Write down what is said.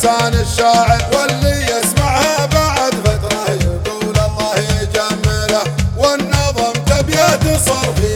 لسان الشاعر، واللي يسمعها بعد فترة يقول الله يجمله، والنظم تبيه تصر فيه